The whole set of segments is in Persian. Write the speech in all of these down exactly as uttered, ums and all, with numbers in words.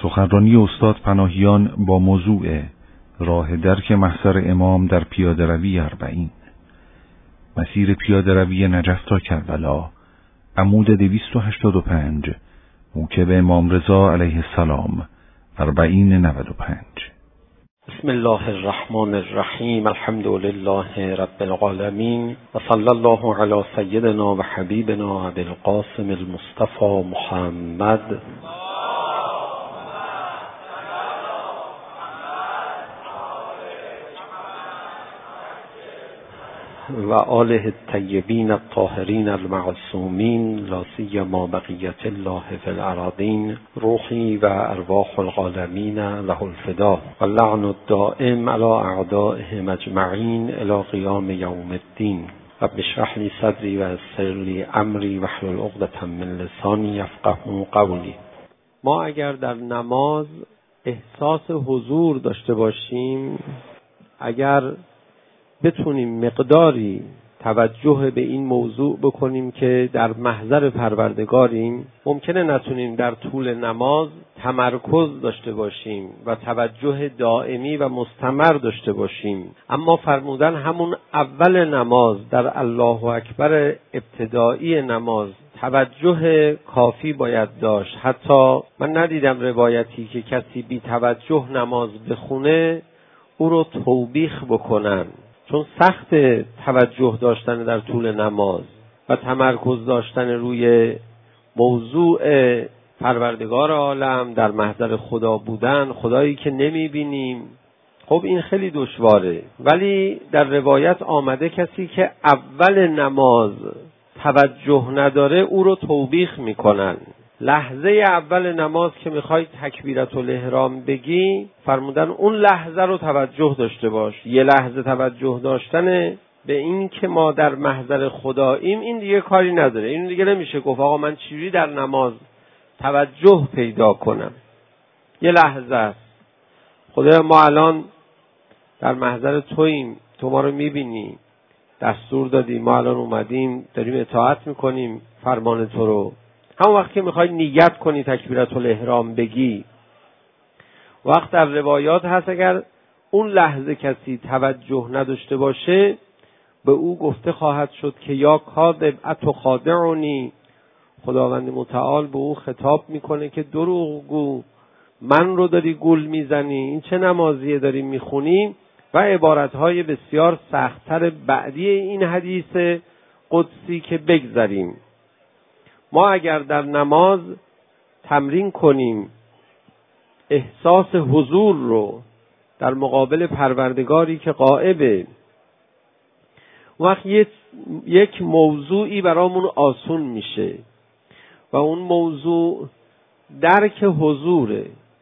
سخنرانی استاد پناهیان با موضوع راه درک محضر امام در پیاده روی اربعین، مسیر پیاده روی نجف تا کربلا، عمود دویست و هشتاد و پنج، موکب امام رضا علیه السلام، اربعین نود و پنج. بسم الله الرحمن الرحیم. الحمد لله رب العالمین و صلی الله علی سیدنا و حبیبنا ابی القاسم المصطفى محمد و آله الطیبین الطاهرین المعصومین، لا سیما بقیت الله فی الارضین، روحی و ارواح العالمین له الفدا و اللعن الدائم علی اعدائهم اجمعین الی قیام یوم الدین. رب اشرح لی صدری و یسر لی امری واحلل عقدة من لسانی یفقهوا قولی. ما اگر در نماز احساس حضور داشته باشیم، اگر بتونیم مقداری توجه به این موضوع بکنیم که در محضر پروردگاریم، ممکنه نتونیم در طول نماز تمرکز داشته باشیم و توجه دائمی و مستمر داشته باشیم، اما فرمودن همون اول نماز، در الله اکبر ابتدایی نماز توجه کافی باید داشت. حتی من ندیدم روایتی که کسی بی توجه نماز بخونه او رو توبیخ بکنن، چون سخت توجه داشتن در طول نماز و تمرکز داشتن روی موضوع پروردگار عالم، در محضر خدا بودن، خدایی که نمیبینیم. خب این خیلی دشواره، ولی در روایت آمده کسی که اول نماز توجه نداره او رو توبیخ میکنن. لحظه اول نماز که میخوای تکبیرت الاحرام بگی، فرمودن اون لحظه رو توجه داشته باش. یه لحظه توجه داشتن به این که ما در محضر خداییم، این دیگه کاری نداره. این دیگه نمیشه گفت آقا من چجوری در نماز توجه پیدا کنم. یه لحظه است. خدایا ما الان در محضر توییم، تو ما رو میبینی، دستور دادی، ما الان اومدیم داریم اطاعت میکنیم فرمان تو رو. همون وقت که میخوای نیت کنی تکبیرت الاحرام بگی، وقت در روایات هست اگر اون لحظه کسی توجه نداشته باشه، به او گفته خواهد شد که یا کاذب اتخادعنی، خداوند متعال به او خطاب میکنه که دروغگو، من رو داری گول میزنی، این چه نمازیه داری میخونی؟ و عبارتهای بسیار سخت‌تر بعدی این حدیث قدسی که بگذاریم. ما اگر در نماز تمرین کنیم احساس حضور رو در مقابل پروردگاری که غائبه، وقت یک موضوعی برامون آسون میشه و اون موضوع درک حضوره.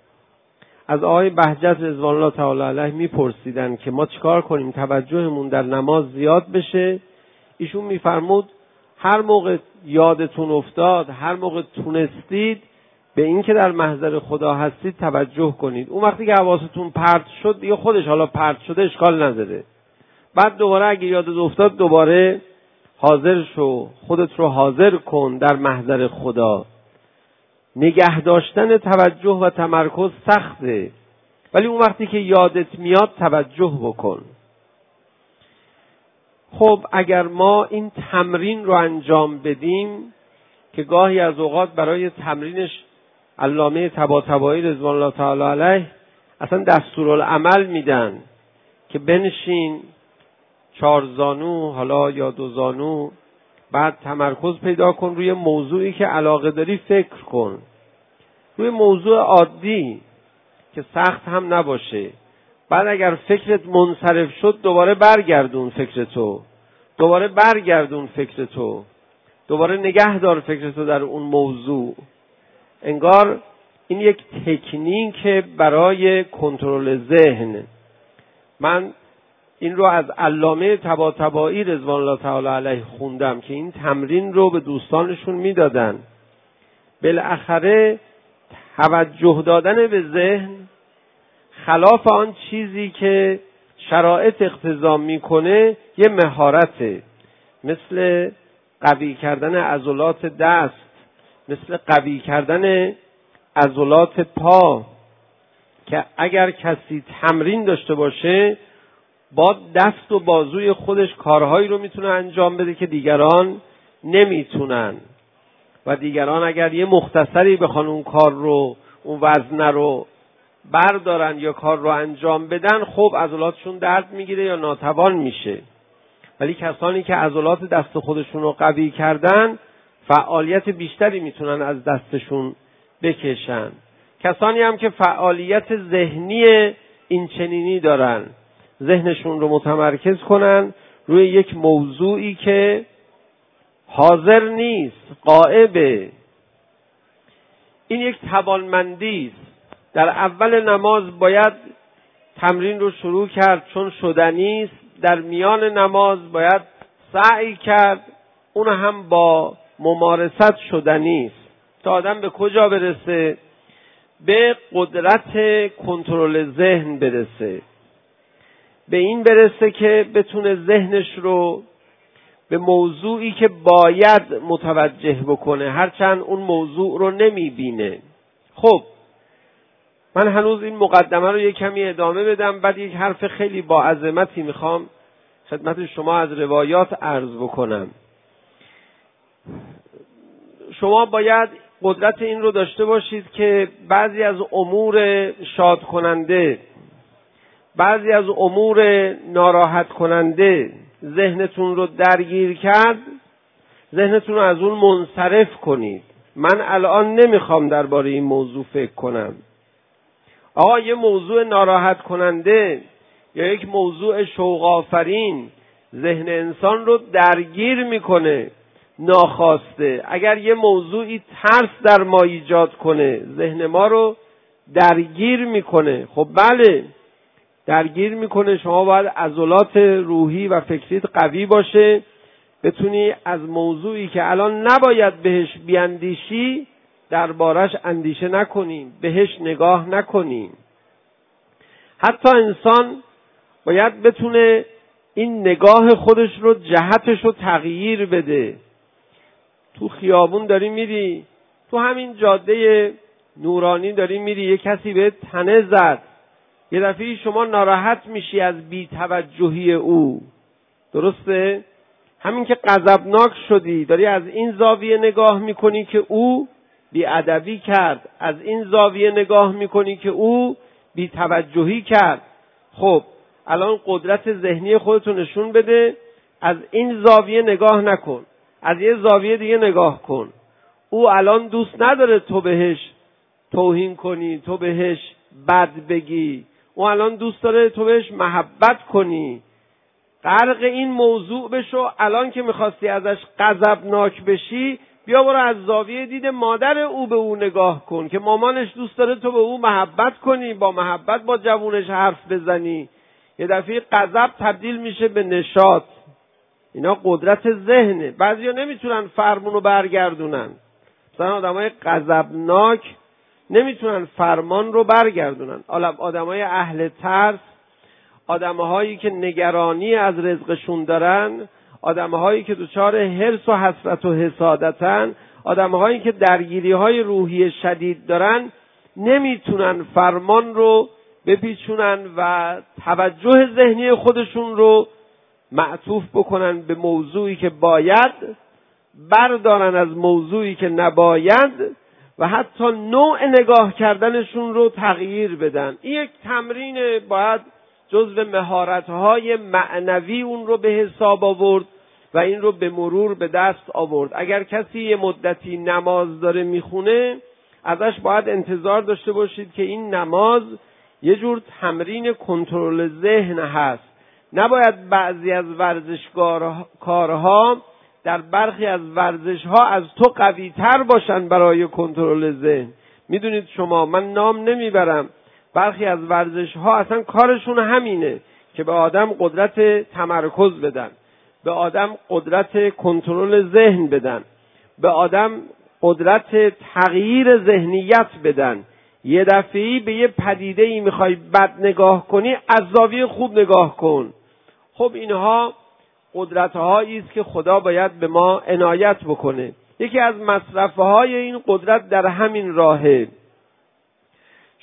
از آقای بهجت رضوان الله تعالی علیه میپرسیدن که ما چیکار کنیم توجهمون در نماز زیاد بشه؟ ایشون میفرمود هر موقع یادتون افتاد، هر موقع تونستید به این که در محضر خدا هستید توجه کنید. اون وقتی که حواستون پرت شد دیگه خودش حالا پرت شده اشکال نداره. بعد دوباره اگه یادت افتاد دوباره حاضر شو، خودت رو حاضر کن در محضر خدا. نگه داشتن توجه و تمرکز سخته، ولی اون وقتی که یادت میاد توجه بکن. خب اگر ما این تمرین رو انجام بدیم، که گاهی از اوقات برای تمرینش علامه طباطبایی رضوان الله تعالی علیه اصلا دستورالعمل میدن که بنشین چهار زانو حالا یا دو زانو، بعد تمرکز پیدا کن روی موضوعی که علاقه داری، فکر کن روی موضوع عادی که سخت هم نباشه. بعد اگر فکرت منصرف شد دوباره برگردون فکرتو، دوباره برگردون فکرتو، دوباره نگه دار فکرتو در اون موضوع. انگار این یک تکنیک برای کنترل ذهن. من این رو از علامه طباطبایی رضوان الله تعالی علیه خوندم که این تمرین رو به دوستانشون میدادن. بالاخره توجه دادن به ذهن خلاف آن چیزی که شرایط اقتضا میکنه یه مهارته، مثل قوی کردن عضلات دست، مثل قوی کردن عضلات پا، که اگر کسی تمرین داشته باشه با دست و بازوی خودش کارهایی رو میتونه انجام بده که دیگران نمیتونن و دیگران اگر یه مختصری بخوان اون کار رو، اون وزن رو بردارن یا کار رو انجام بدن، خب عضلاتشون درد میگیره یا ناتوان میشه. ولی کسانی که عضلات دست خودشون رو قوی کردن فعالیت بیشتری میتونن از دستشون بکشن. کسانی هم که فعالیت ذهنی این چنینی دارن، ذهنشون رو متمرکز کنن روی یک موضوعی که حاضر نیست، غائبه، این یک توانمندی است. در اول نماز باید تمرین رو شروع کرد چون شدنی است، در میان نماز باید سعی کرد، اون هم با ممارست شدنی است. تا آدم به کجا برسه؟ به قدرت کنترل ذهن برسه، به این برسه که بتونه ذهنش رو به موضوعی که باید متوجه بکنه، هرچند اون موضوع رو نمیبینه. خب من هنوز این مقدمه رو یک کمی ادامه بدم، بعد یک حرف خیلی با عظمتی میخوام خدمت شما از روایات عرض بکنم. شما باید قدرت این رو داشته باشید که بعضی از امور شاد کننده، بعضی از امور ناراحت کننده ذهنتون رو درگیر کرد، ذهنتون رو از اون منصرف کنید. من الان نمیخوام درباره این موضوع فکر کنم. آقا یه موضوع ناراحت کننده یا یک موضوع شوق آفرین ذهن انسان رو درگیر میکنه ناخواسته. اگر یه موضوعی ترس در ما ایجاد کنه، ذهن ما رو درگیر میکنه. خب بله درگیر میکنه. شما باید عضلات روحی و فکریت قوی باشه، بتونی از موضوعی که الان نباید بهش بیاندیشی دربارش اندیشه نکنیم، بهش نگاه نکنیم. حتی انسان باید بتونه این نگاه خودش رو، جهتش رو تغییر بده. تو خیابون داری میری، تو همین جاده نورانی داری میری، یه کسی به تنه زد، یه دفعه شما ناراحت میشی از بی‌توجهی او، درسته؟ همین که غضبناک شدی، داری از این زاویه نگاه میکنی که او بی‌ادبی کرد، از این زاویه نگاه میکنی که او بی‌توجهی کرد. خب الان قدرت ذهنی خودتو نشون بده، از این زاویه نگاه نکن، از یه زاویه دیگه نگاه کن. او الان دوست نداره تو بهش توهین کنی، تو بهش بد بگی، او الان دوست داره تو بهش محبت کنی. غرق این موضوع بشو. الان که میخواستی ازش غضبناک بشی، بیا برو از زاویه دید مادر او به او نگاه کن که مامانش دوست داره تو به او محبت کنی، با محبت با جوونش حرف بزنی. یه دفعه غضب تبدیل میشه به نشاط. اینا قدرت ذهنه. بعضیا نمیتونن فرمونو برگردونن. مثلا آدمای غضبناک نمیتونن فرمان رو برگردونن. آدمای اهل ترس، آدمهایی که نگرانی از رزقشون دارن، آدمهایی که دچار حرص و حسرت و حسادتن، آدمهایی که درگیری‌های روحی شدید دارن، نمیتونن فرمان رو بپیچونن و توجه ذهنی خودشون رو معطوف بکنن به موضوعی که باید، بردارن از موضوعی که نباید، و حتی نوع نگاه کردنشون رو تغییر بدن. این یک تمرین، باید جزو مهارت‌های معنوی اون رو به حساب آورد و این رو به مرور به دست آورد. اگر کسی یه مدتی نماز داره میخونه، ازش باید انتظار داشته باشید که این نماز یه جور تمرین کنترل ذهن هست. نباید بعضی از ورزشکارها در برخی از ورزش‌ها از تو قوی تر باشن برای کنترل ذهن. میدونید شما، من نام نمیبرم، برخی از ورزش‌ها اصلا کارشون همینه که به آدم قدرت تمرکز بدن، به آدم قدرت کنترل ذهن بدن، به آدم قدرت تغییر ذهنیت بدن. یه دفعه‌ای به یه پدیده‌ای میخوای بد نگاه کنی، از زاویه خوب نگاه کن. خب اینها قدرت‌هایی است که خدا باید به ما عنایت بکنه. یکی از مصرف‌های این قدرت در همین راهه.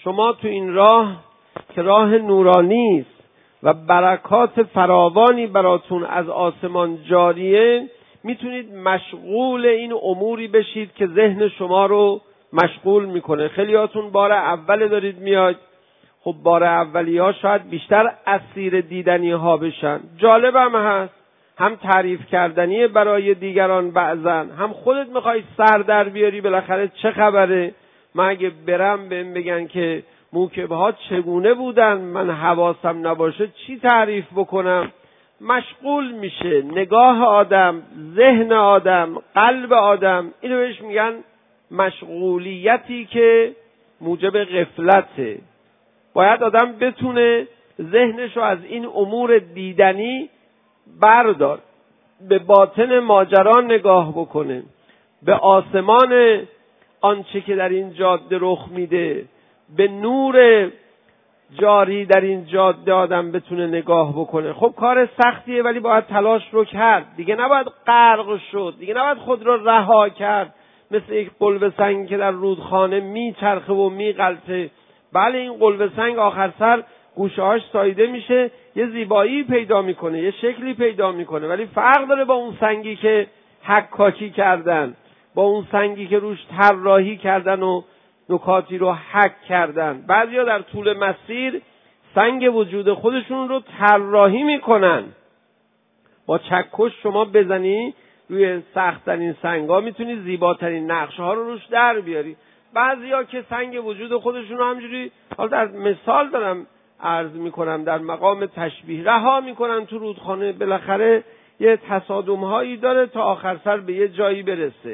شما تو این راه که راه نورانی است و برکات فراوانی براتون از آسمان جاریه، میتونید مشغول این اموری بشید که ذهن شما رو مشغول میکنه. خیلیاتون بار اول دارید میاد، خب بار اولی ها شاید بیشتر اسیر دیدنی ها بشن. جالب هم هست، هم تعریف کردنی برای دیگران بعضن، هم خودت میخوای سر در بیاری بالاخره چه خبره. من اگه برم بهم بگن که موکبه ها چگونه بودن، من حواسم نباشه چی تعریف بکنم. مشغول میشه نگاه آدم، ذهن آدم، قلب آدم. اینو بهش میگن مشغولیتی که موجب غفلته. باید آدم بتونه ذهنش رو از این امور دیدنی بردار، به باطن ماجرا نگاه بکنه، به آسمان آنچه که در این جاده رخ میده، به نور جاری در این جاده آدم بتونه نگاه بکنه. خب کار سختیه ولی باید تلاش رو کرد دیگه. نباید غرق شد دیگه، نباید خود رو رها کرد مثل یک قلب سنگ که در رودخانه میچرخه و میغلطه. بله این قلب سنگ آخر سر گوشه‌هاش ساییده میشه، یه زیبایی پیدا میکنه، یه شکلی پیدا میکنه، ولی فرق داره با اون سنگی که حکاکی کردن، با اون سنگی که روش طراحی کردن و نکاتی رو حک کردن. بعضیا در طول مسیر سنگ وجود خودشون رو طراحی میکنن. با چکش شما بزنی روی سخت‌ترین سنگا میتونی زیباترین نقشه ها رو روش در بیاری. بعضیا که سنگ وجود خودشون رو همجوری، حالا در مثال دارم عرض میکنم، در مقام تشبیه رها میکنن تو رودخانه، بالاخره یه تصادم هایی داره تا آخر سر به یه جایی برسه.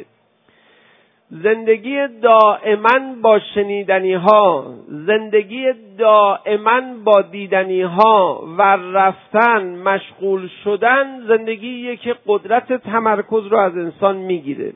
زندگی دائما با شنیدنی ها، زندگی دائما با دیدنی ها و رفتن، مشغول شدن، زندگیه که قدرت تمرکز رو از انسان میگیره،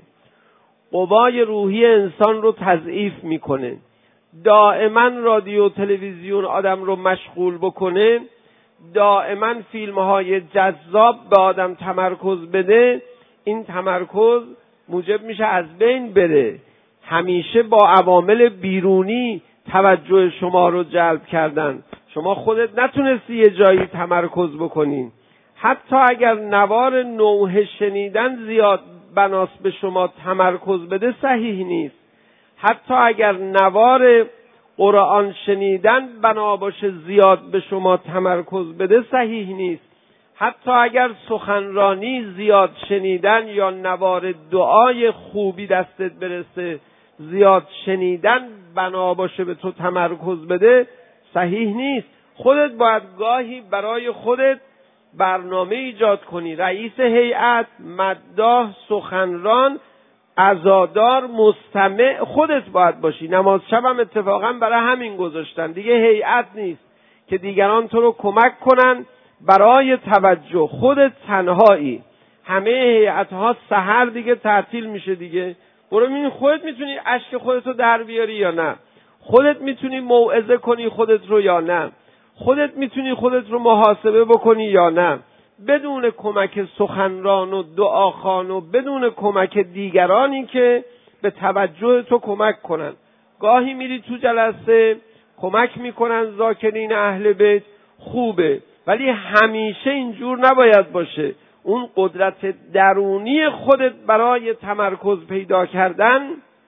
قوای روحی انسان رو تضعیف میکنه. دائما رادیو تلویزیون آدم رو مشغول بکنه، دائما فیلم های جذاب به آدم تمرکز بده، این تمرکز موجب میشه از بین بره. همیشه با عوامل بیرونی توجه شما رو جلب کردن، شما خودت نتونستی یه جایی تمرکز بکنین. حتی اگر نوار نوحه شنیدن زیاد بناس به شما تمرکز بده صحیح نیست. حتی اگر نوار قرآن شنیدن بنا باشه زیاد به شما تمرکز بده صحیح نیست. حتی اگر سخنرانی زیاد شنیدن یا نوار دعای خوبی دستت برسه زیاد شنیدن بنا باشه به تو تمرکز بده صحیح نیست. خودت باید گاهی برای خودت برنامه ایجاد کنی. رئیس هیئت، مداح، سخنران، عزادار، مستمع خودت باید باشی. نماز شب هم اتفاقا برای همین گذاشتن دیگه، هیئت نیست که دیگران تو رو کمک کنن برای توجه. خودت تنهایی. همه هیئت‌ها سحر دیگه تعطیل میشه دیگه. برو ببین خودت میتونی اشک خودت رو در بیاری یا نه، خودت میتونی موعظه کنی خودت رو یا نه، خودت میتونی خودت رو محاسبه بکنی یا نه، بدون کمک سخنران و دعاخوان و بدون کمک دیگرانی که به توجه تو کمک کنن. گاهی میری تو جلسه کمک میکنن ذاکرین اهل بیت، خوبه، ولی همیشه اینجور نباید باشه. اون قدرت درونی خودت برای تمرکز پیدا کردن،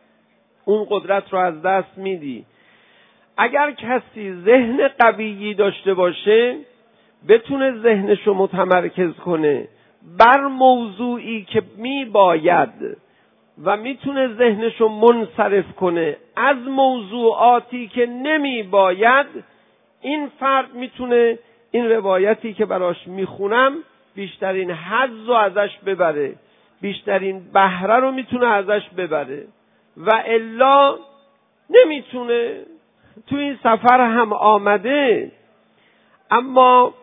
اون قدرت رو از دست میدی. اگر کسی ذهن قویی داشته باشه، بتونه ذهنشو متمرکز کنه بر موضوعی که میباید و میتونه ذهنشو منصرف کنه از موضوعاتی که نمیباید، این فرد میتونه این روایتی که براش میخونم بیشترین حظ رو ازش ببره، بیشترین بهره رو میتونه ازش ببره، و الا نمیتونه. تو این سفر هم آمده اما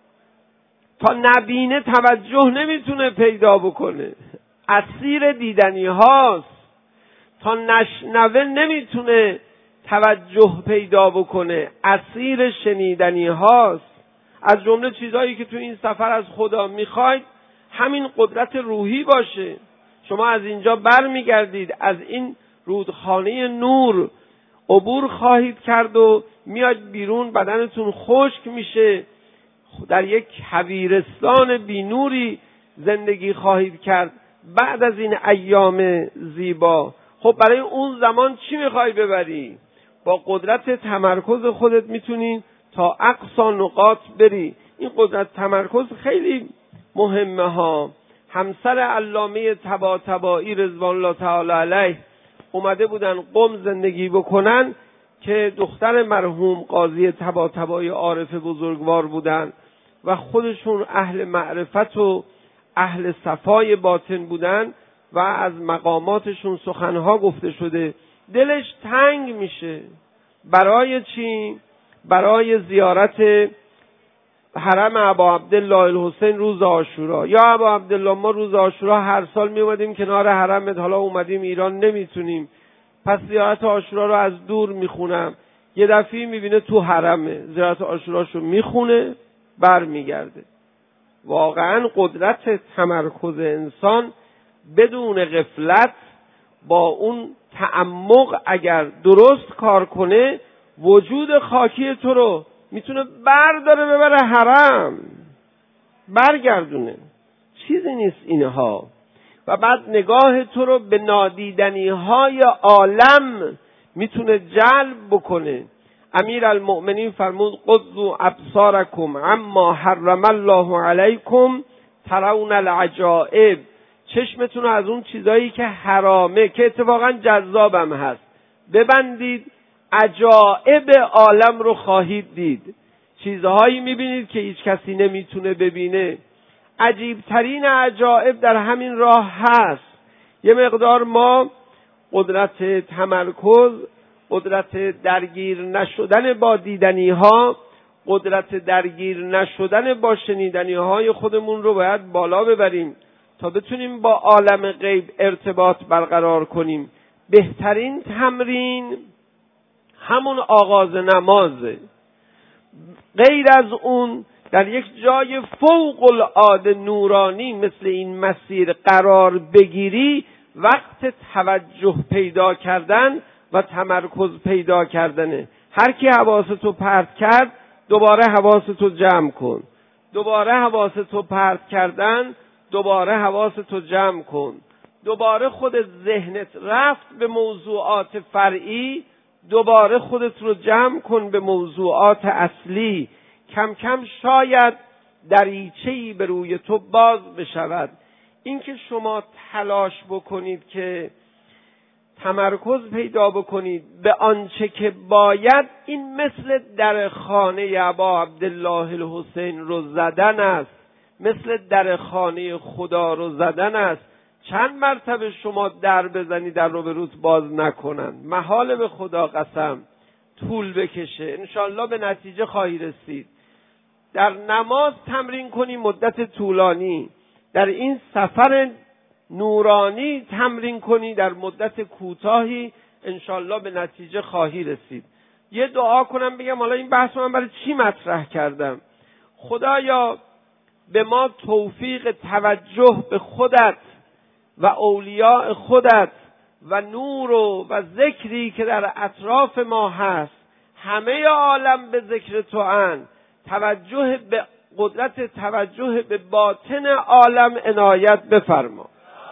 تا نبینه توجه نمیتونه پیدا بکنه، اسیر دیدنی هاست. تا نشنوه نمیتونه توجه پیدا بکنه، اسیر شنیدنی هاست. از جمله چیزهایی که تو این سفر از خدا میخواید همین قدرت روحی باشه. شما از اینجا بر میگردید، از این رودخانه نور عبور خواهید کرد و میاد بیرون، بدنتون خشک میشه، در یک کویرستان بینوری زندگی خواهید کرد بعد از این ایام زیبا. خب برای اون زمان چی میخوای ببری؟ با قدرت تمرکز خودت میتونی تا اقصا نقاط بری. این قدرت تمرکز خیلی مهمه ها. همسر علامه طباطبایی رضوان الله تعالی علیه اومده بودن قم زندگی بکنن که دختر مرحوم قاضی طباطبایی عارف بزرگوار بودن و خودشون اهل معرفت و اهل صفای باطن بودن و از مقاماتشون سخنها گفته شده. دلش تنگ میشه. برای چی؟ برای زیارت حرم ابا عبدالله الحسین روز عاشورا. یا ابا عبدالله ما روز عاشورا هر سال می اومدیم کنار حرمت، حالا اومدیم ایران نمیتونیم، پس زیارت عاشورا رو از دور میخونم. یه دفعه میبینه تو حرمه، زیارت عاشوراشو میخونه بر میگرده. واقعا قدرت تمرکز انسان بدون غفلت با اون تعمق اگر درست کار کنه وجود خاکی تو رو میتونه برداره ببره حرم، برگردونه. چیزی نیست اینها. و بعد نگاه تو رو به نادیدنی های عالم میتونه جلب بکنه. امیر المؤمنین فرمود قضوا ابصارکم اما حرم الله علیکم ترون العجائب. چشمتون رو از اون چیزایی که حرامه که اتفاقا جذابم هست ببندید، عجائب عالم رو خواهید دید. چیزهایی میبینید که هیچ کسی نمیتونه ببینه. عجیبترین عجائب در همین راه هست. یه مقدار ما قدرت تمرکز، قدرت درگیر نشدن با دیدنی ها، قدرت درگیر نشدن با شنیدنی های خودمون رو باید بالا ببریم تا بتونیم با عالم غیب ارتباط برقرار کنیم. بهترین تمرین همون آغاز نمازه. غیر از اون در یک جای فوق العاده نورانی مثل این مسیر قرار بگیری، وقت توجه پیدا کردن و تمرکز پیدا کردنه. هر کی حواستو پرت کرد دوباره حواستو جمع کن، دوباره حواستو پرت کردن دوباره حواستو جمع کن، دوباره خودت ذهنت رفت به موضوعات فرعی، دوباره خودت رو جمع کن به موضوعات اصلی. کم کم شاید دریچه‌ای به روی تو باز بشود. اینکه شما تلاش بکنید که تمرکز پیدا بکنید به آنچه که باید، این مثل در خانه ابا عبدالله الحسین رو زدن است، مثل در خانه خدا رو زدن است. چند مرتبه شما در بزنی در رو به روز باز نکنن، محال به خدا قسم طول بکشه، انشالله به نتیجه خواهی رسید. در نماز تمرین کنی مدت طولانی، در این سفر نورانی تمرین کنی در مدت کوتاهی، انشالله به نتیجه خواهی رسید. یه دعا کنم بگم حالا این بحث من برای چی مطرح کردم؟ خدایا به ما توفیق توجه به خودت و اولیاء خودت و نور و, و ذکری که در اطراف ما هست، همه عالم به ذکر تو اند، توجه به قدرت توجه به باطن عالم عنایت بفرما.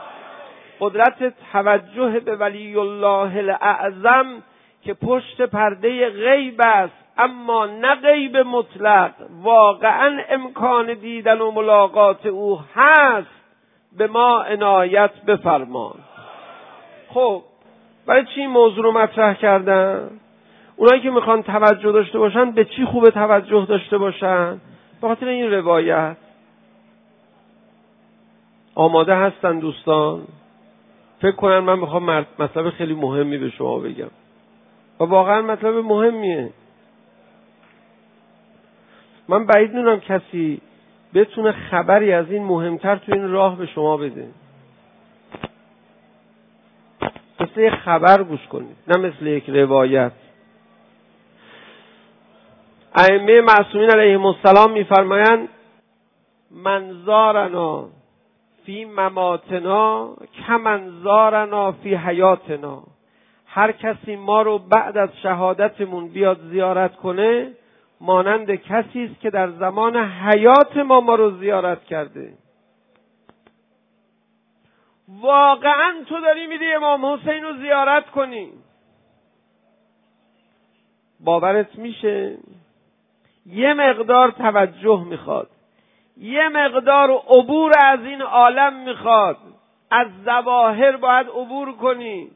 قدرت توجه به ولی الله الاعظم که پشت پرده غیب است اما نه غیب مطلق، واقعا امکان دیدن و ملاقات او هست، به ما عنایت بفرما. خب برای چی این موضوع رو مطرح کردم؟ اونایی که میخوان توجه داشته باشن به چی خوبه توجه داشته باشن؟ به خاطر این روایت. آماده هستن دوستان؟ فکر کنن من میخوام مطلب خیلی مهمی به شما بگم و واقعا مطلب مهمیه. من بعید میدونم کسی بتونه خبری از این مهمتر تو این راه به شما بده. مثل یک خبر گوش کنید، نه مثل یک روایت. ائمه معصومین علیهم السلام میفرمایند منظارنا فی مماتنا کمنظارنا فی حیاتنا. هر کسی ما رو بعد از شهادتمون بیاد زیارت کنه مانند کسی است که در زمان حیات ما ما رو زیارت کرده. واقعا تو داری میری امام حسین رو زیارت کنی، باورت میشه؟ یه مقدار توجه میخواد، یه مقدار عبور از این عالم میخواد، از ظواهر باید عبور کنی.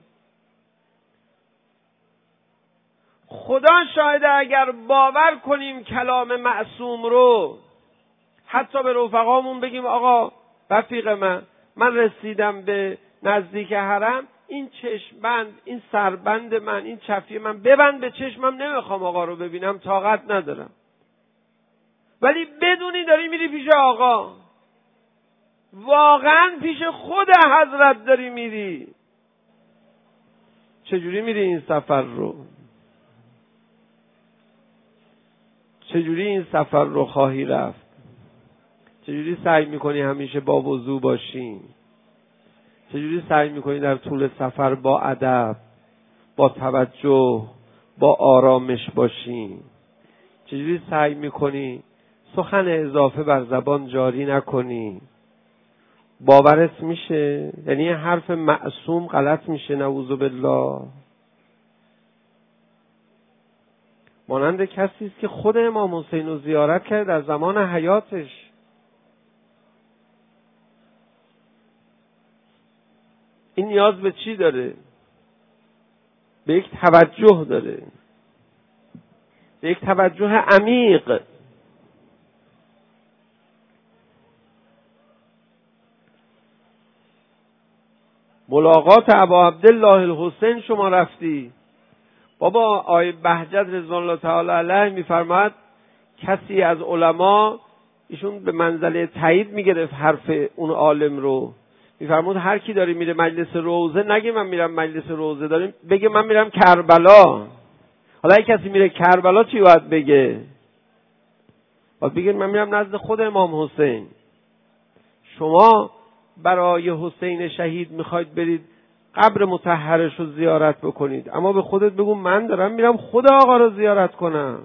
خدا شاهده اگر باور کنیم کلام معصوم رو، حتی به رفقامون بگیم آقا رفیق من من رسیدم به نزدیک حرم، این چشمبند، این سربند من، این چفیه من ببند به چشمم، نمیخوام آقا رو ببینم، طاقت ندارم. ولی بدونی داری میری پیش آقا، واقعا پیش خود حضرت داری میری. چجوری میری این سفر رو؟ چجوری این سفر رو خواهی رفت؟ چجوری سعی میکنی همیشه با وضو باشی؟ چجوری سعی میکنی در طول سفر با ادب، با توجه، با آرامش باشی؟ چجوری سعی میکنی سخن اضافه بر زبان جاری نکنی؟ باورت میشه؟ یعنی حرف معصوم غلط میشه نعوذ بالله. مانند کسی است که خود امام حسین رو زیارت کرد در زمان حیاتش. این نیاز به چی داره؟ به یک توجه داره، به یک توجه عمیق. ملاقات ابا عبدالله الحسین شما رفتی، بابا آقای بهجت رضوان الله تعالی علیه میفرماد کسی از علما، ایشون به منزله تایید میگرفت حرف اون عالم رو، میفرمود هر کی داری میره مجلس روضه نگه من میرم مجلس روضه، داریم بگه من میرم کربلا. حالا اگه کسی میره کربلا چی باید بگه؟ باید بگه من میرم نزد خود امام حسین. شما برای حسین شهید میخواید برید قبر مطهرش رو زیارت بکنید، اما به خودت بگو من دارم میرم خود آقا رو زیارت کنم.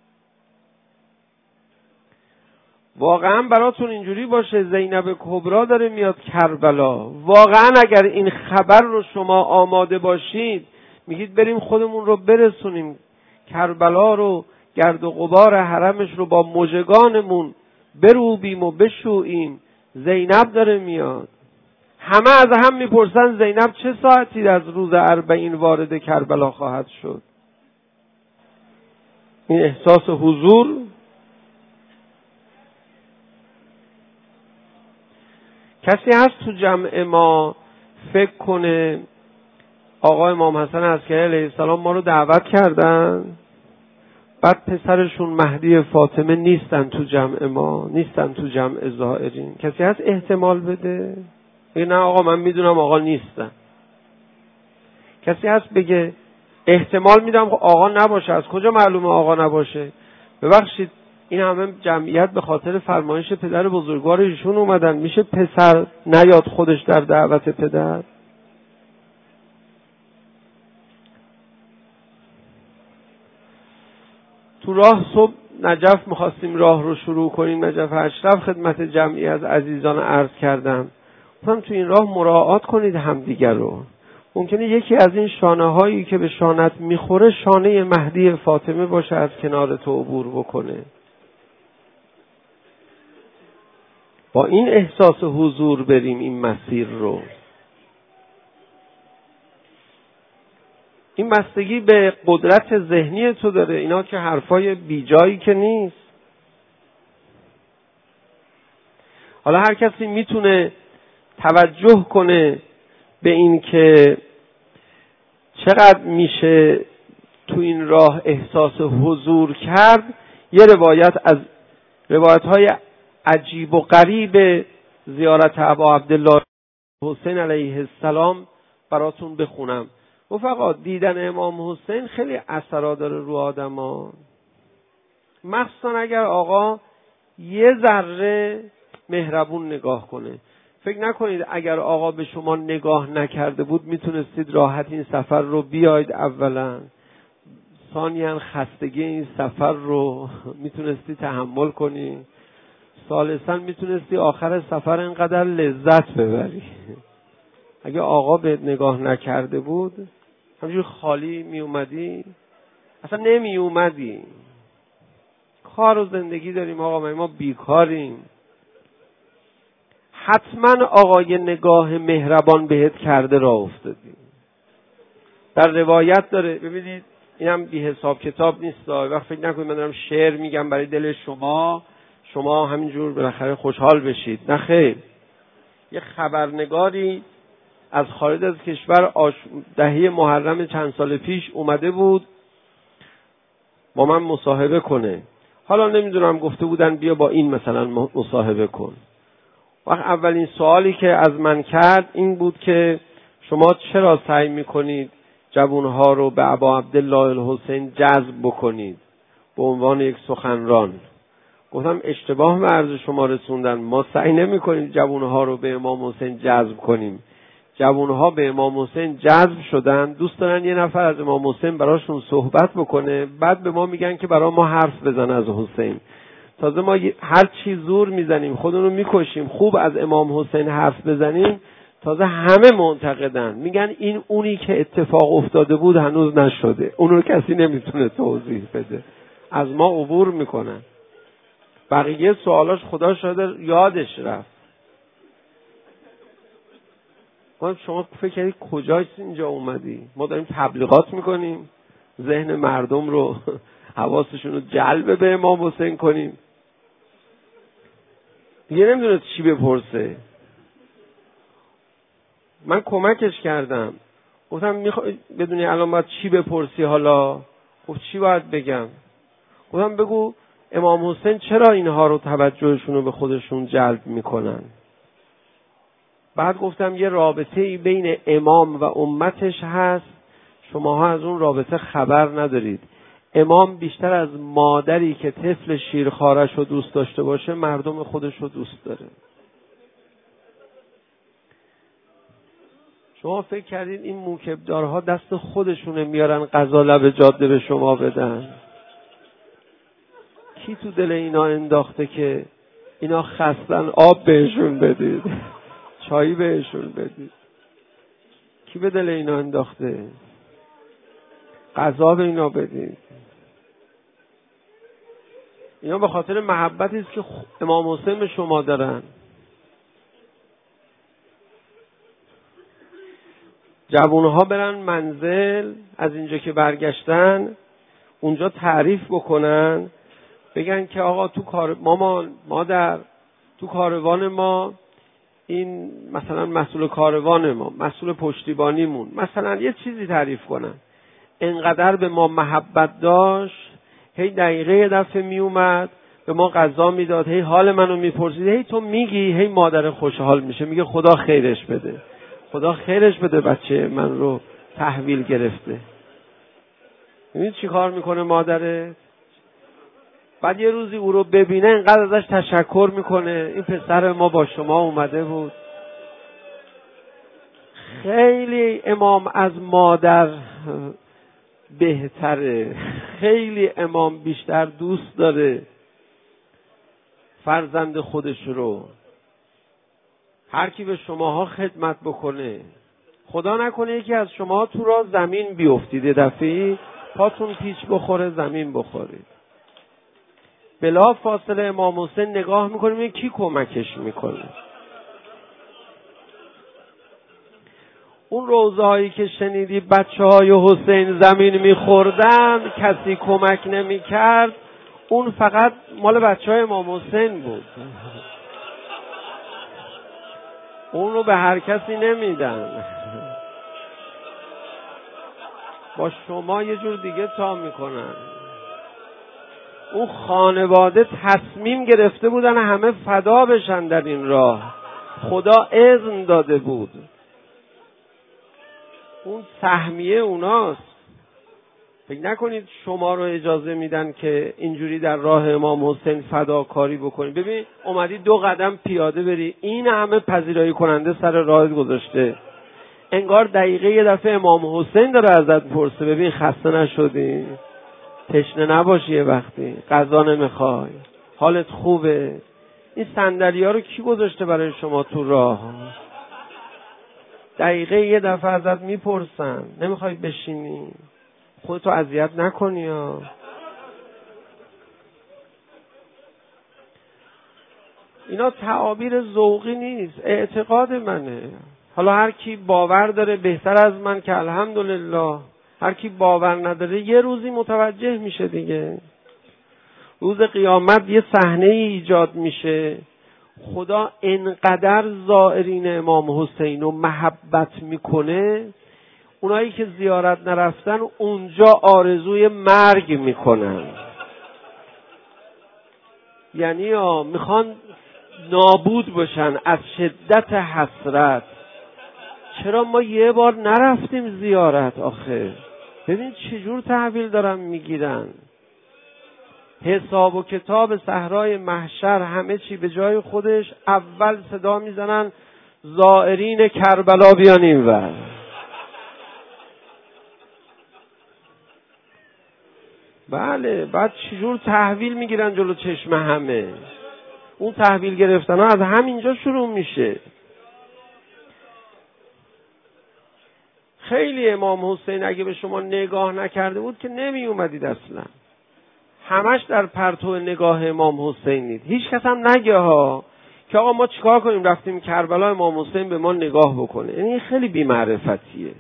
واقعا براتون اینجوری باشه زینب کبرا داره میاد کربلا، واقعا اگر این خبر رو شما آماده باشید میگید بریم خودمون رو برسونیم کربلا رو، گرد و غبار حرمش رو با مژگانمون بروبیم و بشوییم، زینب داره میاد. همه از هم میپرسن زینب چه ساعتی از روز اربعین وارد کربلا خواهد شد؟ این احساس حضور. کسی هست تو جمع ما فکر کنه آقا امام حسن عسکری علیه السلام ما رو دعوت کردن، بعد پسرشون مهدی فاطمه نیستن تو جمع ما، نیستن تو جمع زائرین؟ کسی هست احتمال بده؟ بگه نه آقا من میدونم آقا نیستن. کسی هست بگه احتمال میدم آقا نباشه؟ از کجا معلومه آقا نباشه؟ ببخشید این همه جمعیت به خاطر فرمایش پدر بزرگوار ایشون اومدن، میشه پسر نیاد خودش در دعوت پدر؟ تو راه صبح نجف میخواستیم راه رو شروع کنیم، نجف اشرف، خدمت جمعی از عزیزان عرض کردم گفتم تو این راه مراعات کنید همدیگر رو. ممکنه یکی از این شانه هایی که به شانت میخوره شانه مهدی فاطمه باشه از کنار تو عبور بکنه. با این احساس حضور بریم این مسیر رو. این بستگی به قدرت ذهنی تو داره، اینا که حرفای بی جایی که نیست. حالا هر کسی میتونه توجه کنه به این که چقدر میشه تو این راه احساس حضور کرد. یه روایت از روایت‌های عجیب و غریب زیارت ابا عبدالله حسین علیه السلام براتون بخونم. رفقا دیدن امام حسین خیلی اثرات داره رو آدما، مخصوصا اگر آقا یه ذره مهربون نگاه کنه. فکر نکنید اگر آقا به شما نگاه نکرده بود میتونستید راحت این سفر رو بیاید. اولا ثانیاً خستگی این سفر رو میتونستی تحمل کنی. ثالثاً میتونستی آخر سفر اینقدر لذت ببری. اگه آقا به نگاه نکرده بود همینجور خالی می اومدی، اصلا نمی اومدی. کار و زندگی داریم آقا، ما بیکاریم. حتما آقای نگاه مهربان بهت کرده راه افتادی. در روایت داره، ببینید اینم بی حساب کتاب نیست، وقت فکر نکنید من دارم شعر میگم برای دل شما شما همینجور بالاخره خوشحال بشید. نه خیر. یه خبرنگاری از خارج از کشور آش... دهه محرم چند سال پیش اومده بود با من مصاحبه کنه. حالا نمیدونم گفته بودن بیا با این مثلا مصاحبه کن. وقت اولین سوالی که از من کرد این بود که شما چرا سعی میکنید جوانها رو به ابا عبدالله الحسین جذب بکنید به عنوان یک سخنران؟ گفتم اشتباه به عرض شما رسوندن. ما سعی نمیکنیم جوانها رو به امام حسین جذب کنیم. جوانها به امام حسین جذب شدن، دوست دارن یه نفر از امام حسین براشون صحبت بکنه، بعد به ما میگن که برای ما حرف بزن از حسین. تازه ما هر چی زور میزنیم خودمون رو میکشیم خوب از امام حسین حرف بزنیم، تازه همه معتقدن، میگن این اونی که اتفاق افتاده بود هنوز نشده، اون رو کسی نمیتونه توضیح بده، از ما عبور میکنن. بقیه سوالاش خدا شاید یادش رفت. شما فکر کردید کجاست اینجا اومدی؟ ما داریم تبلیغات میکنیم ذهن مردم رو حواسشون رو جلب به امام حسین کنیم. دیگه نمیدونه چی بپرسه. من کمکش کردم، گفتم میخوای بدونی الان باید چی بپرسی؟ حالا خب چی باید بگم؟ گفتم بگو امام حسین چرا اینها رو توجهشون رو به خودشون جلب میکنن. بعد گفتم یه رابطه‌ای بین امام و امتش هست، شماها از اون رابطه خبر ندارید. امام بیشتر از مادری که طفل شیرخوارش رو دوست داشته باشه مردم خودش رو دوست داره. شما فکر کردید این موکبدارها دست خودشونه میارن غذا لب جاده به شما بدن؟ کی تو دل اینا انداخته که اینا خستن آب بهشون بدید، چایی بهشون بدید؟ کی به دل اینا انداخته؟ غذا به اینا بدید. اینا به خاطر محبتی است که امام حسین به شما دارن. جوانها برن منزل، از اینجا که برگشتن اونجا تعریف بکنن، بگن که آقا تو کار مامان مادر تو کاروان ما این مثلا مسئول کاروان ما، مسئول پشتیبانیمون، مثلا یه چیزی تعریف کنن. انقدر به ما محبت داشت، هی دقیقه یه دفعه می اومد به ما غذا میداد، هی حال منو میپرسید، هی تو میگی، هی مادر خوشحال میشه، میگه خدا خیرش بده، خدا خیرش بده بچه من رو تحویل گرفته. ببینید چی کار میکنه مادره؟ بعد یه روزی او رو ببینه اینقدر ازش تشکر میکنه، این پسر ما با شما اومده بود. خیلی امام از مادر بهتره، خیلی امام بیشتر دوست داره فرزند خودش رو. هر کی به شماها خدمت بکنه، خدا نکنه یکی از شما تو را زمین بیفتید، یه دفعه پاتون پیچ بخوره زمین بخورید. بلا فاصله امام حسین نگاه میکنیم کی کمکش میکنه. اون روزه هایی که شنیدی بچه های حسین زمین میخوردن کسی کمک نمیکرد، اون فقط مال بچه های امام حسین بود، اون رو به هر کسی نمیدن. با شما یه جور دیگه تا میکنن. اون خانواده تصمیم گرفته بودن همه فدا بشن در این راه، خدا اذن داده بود، اون سهمیه اوناست. فکر نکنید شما رو اجازه میدن که اینجوری در راه امام حسین فداکاری بکنید. ببین اومدی دو قدم پیاده بری، این همه پذیرایی کننده سر راهت گذاشته، انگار دقیقه یه دفعه امام حسین داره ازت پرسه ببین خسته نشدی؟ تشنه نباشی؟ یه وقتی غذا نمیخوای؟ حالت خوبه؟ این صندلی ها رو کی گذاشته برای شما تو راه؟ دقیقه یه دفعه ازت میپرسن نمیخوای بشینی؟ خودتو اذیت نکنی ها. اینا تعابیر ذوقی نیست، اعتقاد منه. حالا هر کی باور داره بهتر از من که الحمدلله، هر کی باور نداره یه روزی متوجه میشه دیگه. روز قیامت یه صحنه ایجاد میشه، خدا انقدر زائرین امام حسین رو محبت میکنه، اونایی که زیارت نرفتن اونجا آرزوی مرگ میکنن. یعنی ها میخوان نابود باشن از شدت حسرت. چرا ما یه بار نرفتیم زیارت آخه؟ ببین چجور تحویل دارن میگیرن. حساب و کتاب صحرای محشر همه چی به جای خودش، اول صدا میزنن زائرین کربلا بیان اینور. بله، بعد چجور تحویل میگیرن جلو چشم همه. اون تحویل گرفتن ها از همینجا شروع میشه. خیلی امام حسین اگه به شما نگاه نکرده بود که نمی اومدید اصلا. همش در پرتو نگاه امام حسینید. هیچ کس هم نگه ها که آقا ما چیکار کنیم رفتیم کربلا امام حسین به ما نگاه بکنه. یعنی خیلی بی‌معرفتیه.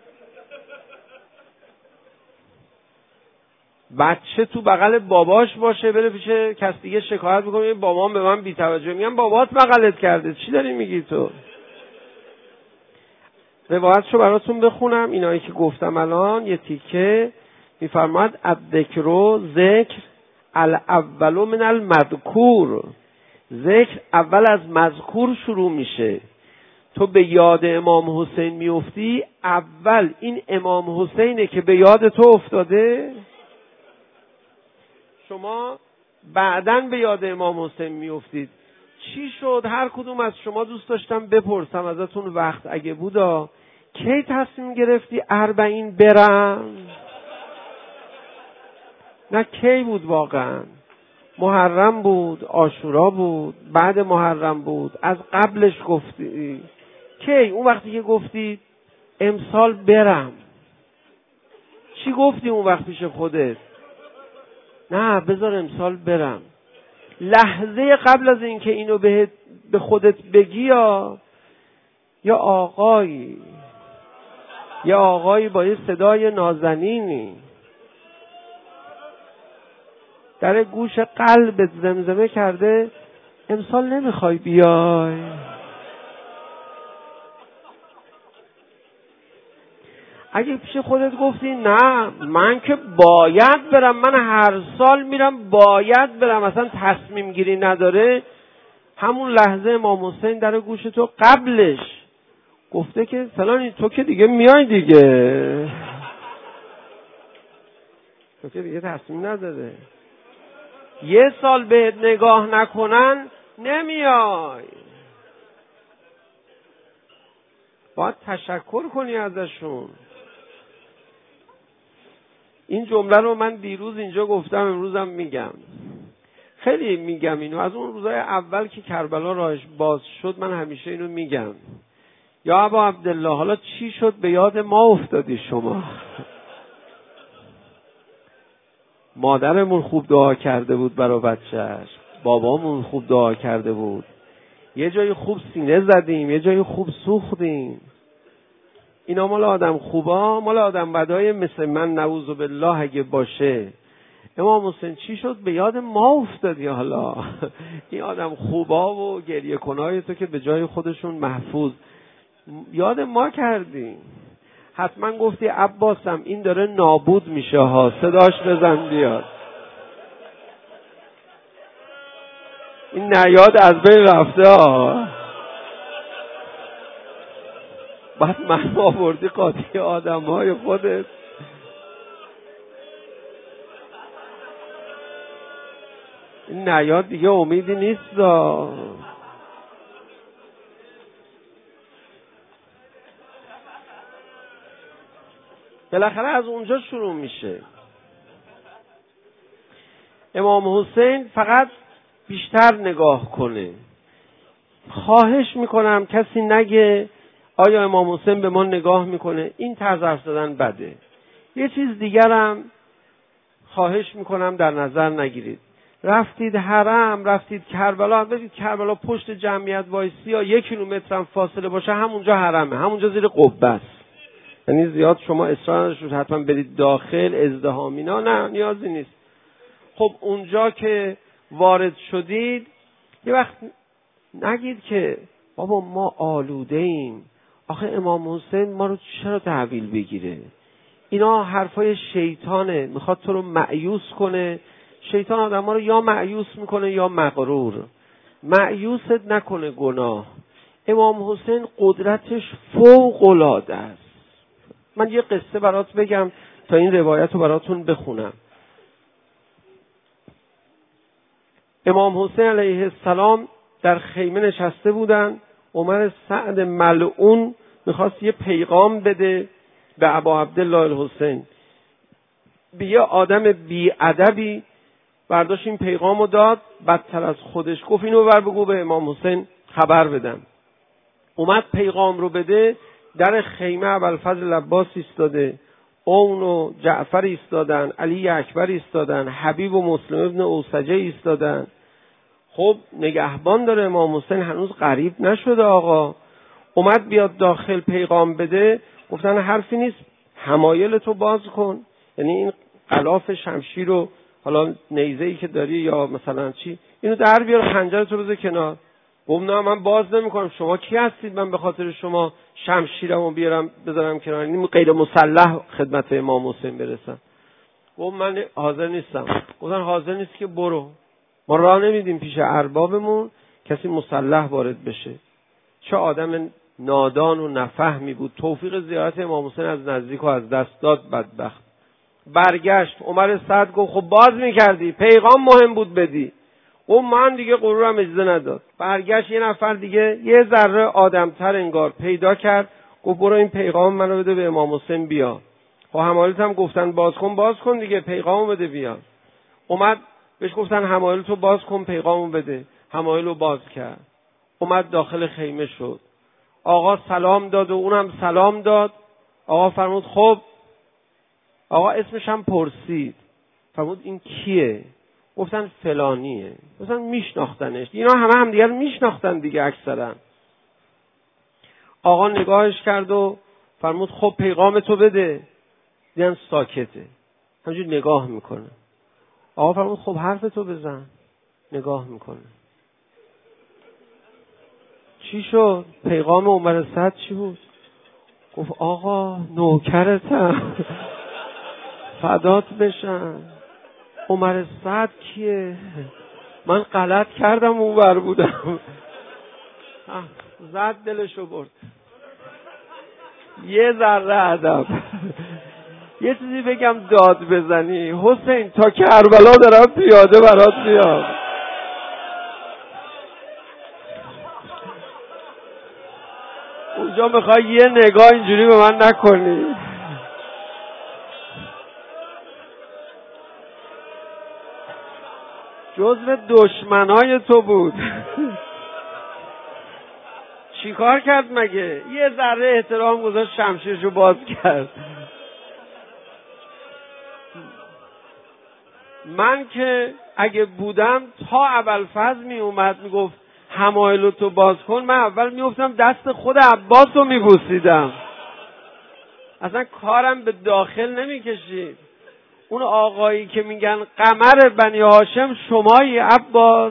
بچه تو بغل باباش باشه بره پیش کس دیگه شکایت بکنه بابام به من بی‌توجهی. میگم بابات بغلت کرده، چی داری میگی تو؟ روایتشو براتون بخونم، اینایی که گفتم الان یه تیکه. میفرماد الذکر ذکر الاول من المذکور. ذکر اول از مذکور شروع میشه. تو به یاد امام حسین میفتی، اول این امام حسینه که به یاد تو افتاده. شما بعداً به یاد امام حسین میافتید. چی شد؟ هر کدوم از شما دوست داشتم بپرسم ازتون وقت اگه بودا کی تصمیم گرفتی اربعین برم؟ نه کی بود واقعا؟ محرم بود، عاشورا بود، بعد محرم بود، از قبلش گفتی؟ کی؟ اون وقتی که گفتی امسال برم چی گفتی اون وقت پیش خودت؟ نه بذار امسال برم. لحظه قبل از اینکه اینو به به خودت بگی یا یا آقایی یا آقایی با یه صدای نازنینی در گوش قلبت زمزمه کرده امسال نمیخوای بیای؟ اگه پیش خودت گفتی نه من که باید برم، من هر سال میرم باید برم، اصلا تصمیم گیری نداره، همون لحظه امام حسین در گوش تو قبلش گفته که فلان تو که دیگه میای دیگه، تو که دیگه تصمیم نداره، یه سال بهت نگاه نکنن نمیای. باید تشکر کنی ازشون. این جمله رو من دیروز اینجا گفتم، امروزم میگم. خیلی میگم اینو. از اون روزای اول که کربلا راهش باز شد من همیشه اینو میگم. یا ابا عبدالله حالا چی شد به یاد ما افتادی شما؟ مادرمون خوب دعا کرده بود برای بچهش، بابامون خوب دعا کرده بود، یه جایی خوب سینه زدیم، یه جایی خوب سوختیم. اینا مال آدم خوبا، مال آدم بدای مثل من نعوذ بالله اگه باشه. امام حسین چی شد به یاد ما افتادی؟ حالا این آدم خوبا و گریه کنای تو که به جای خودشون محفوظ یاد ما کردیم. حتما گفتی عباسم این داره نابود میشه ها، صداش بزن بیاد. این نیاد از بین رفته ها. بعد من آوردی قاطی آدم های خودت. این نیاد دیگه امیدی نیست دا. بالاخره از اونجا شروع میشه. امام حسین فقط بیشتر نگاه کنه. خواهش میکنم کسی نگه آیا امام حسین به ما نگاه میکنه، این طرز حرف زدن بده. یه چیز دیگرم خواهش میکنم در نظر نگیرید. رفتید حرم، رفتید کربلا، ببینید کربلا پشت جمعیت وایسی یا یک کیلومتر هم فاصله باشه همونجا حرمه، همونجا زیر قبه است. یعنی زیاد شما اصرار نداشتید حتما برید داخل ازدحامی، نه نه نیازی نیست. خب اونجا که وارد شدید یه وقت نگید که بابا ما آلوده ایم، آخه امام حسین ما رو چرا تحویل بگیره؟ اینا حرفای شیطانه، میخواد تو رو مأیوس کنه. شیطان آدم ها رو یا مأیوس میکنه یا مغرور. مأیوست نکنه گناه. امام حسین قدرتش فوق العاده است. من یه قصه برات بگم تا این روایت رو براتون بخونم. امام حسین علیه السلام در خیمه نشسته بودن. عمر سعد ملعون میخواست یه پیغام بده به ابا عبدالله الحسین. به یه آدم بی‌ادبی برداشت این پیغامو داد، بدتر از خودش گفت اینو بر بگو به امام حسین خبر بدم. اومد پیغام رو بده، در خیمه ابوالفضل عباس ایستاده، اون و جعفر ایستادن، علی اکبر ایستادن، حبیب و مسلم ابن اوسجه ایستادن. خب نگهبان داره امام حسین، هنوز غریب نشده آقا. اومد بیاد داخل پیغام بده، گفتن حرفی نیست، حمایل تو باز کن. یعنی این غلاف شمشیر رو حالا نیزه‌ای که داری یا مثلا چی، اینو در بیار، خنجرتو بذار کنار. گفت نه من باز نمی‌کنم. شما کی هستید من به خاطر شما شمشیرمو بیارم بذارم کنار؟ این غیر مسلح خدمت امام حسین برسم. گفت من حاضر نیستم. گفتن حاضر نیست که برو. ما راه نمیدیم پیش اربابمون کسی مسلح وارد بشه. چه آدم نادان و نفهمی بود. توفیق زیارت امام حسین از نزدیک و از دست داد بدبخت. برگشت. عمر سعد گفت خب باز میکردی، پیغام مهم بود بدی. گفت من دیگه غرورم اجازه نداد. برگشت یه نفر دیگه یه ذره آدمتر انگار پیدا کرد، گفت برو این پیغام منو بده به امام حسین بیا. خب حمایلت هم گفتن باز کن، باز کن دیگه، پیغامو بده بیا. اومد بهش گفتن حمایلتو باز کن پیغامو بده. حمایلو باز کرد. اومد داخل خیمه شد. آقا سلام داد و اونم سلام داد. آقا فرمود خب. آقا اسمش هم پرسید. فرمود این کیه؟ گفتن فلانیه. گفتن میشناختنش. اینا همه هم دیگر میشناختن دیگه اکثرا. آقا نگاهش کرد و فرمود خب پیغام تو بده. دیدن ساکته. همینجور نگاه میکنه. آقا فرمود خب حرف تو بزن. نگاه میکنه. چی شد؟ پیغام عمر سعد چی بود؟ گفت آقا نوکرتم. فدات بشن. عمر سعد کیه؟ من غلط کردم اون ور بودم. زد دلشو برد. یه ذره ادب. یه چیزی بگم داد بزنی. حسین تا کربلا دارم پیاده برات میام. اونجا میخوای یه نگاه اینجوری به من نکنی. جزو دشمنای تو بود. چی کار کرد مگه؟ یه ذره احترام گذاشت، شمشیرشو باز کرد. من که اگه بودم تا ابوالفضل می اومد می گفت حمایلو تو باز کن، من اول می افتم دست خود عباس رو می بوسیدم. اصلا کارم به داخل نمی کشید. اون آقایی که میگن قمر بنی هاشم شمایی عباس.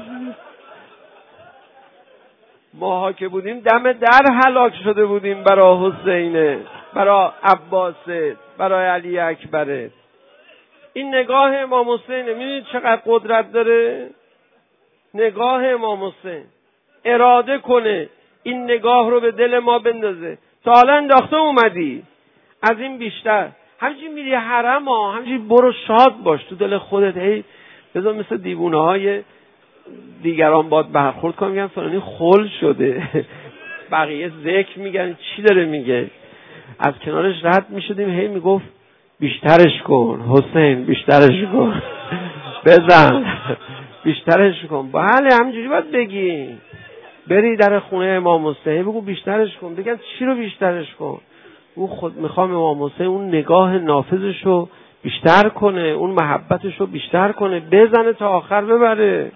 ماها که بودیم دم در هلاک شده بودیم برای حسینه، برای عباسه، برای علی اکبره. این نگاه امام حسینه. میدونید چقدر قدرت داره؟ نگاه امام حسین اراده کنه این نگاه رو به دل ما بندازه. تا حالا انداخته اومدی از این بیشتر. همچنین میری حرم ها، همچنین برو شاد باش تو دل خودت. هی بذار مثل دیوونه های دیگران باد برخورد کنم، میگن فلانی خل شده. بقیه ذکر میگن چی داره میگه. از کنارش رد میشدیم، هی میگفت بیشترش کن حسین، بیشترش کن، بزن بیشترش کن. بله همینجوری باید بگی. بری در خونه امام حسین بگو بیشترش کن. بگن چی رو بیشترش کن؟ او خود میخوام امام حسین اون نگاه نافذش رو بیشتر کنه، اون محبتش رو بیشتر کنه، بزنه تا آخر ببره.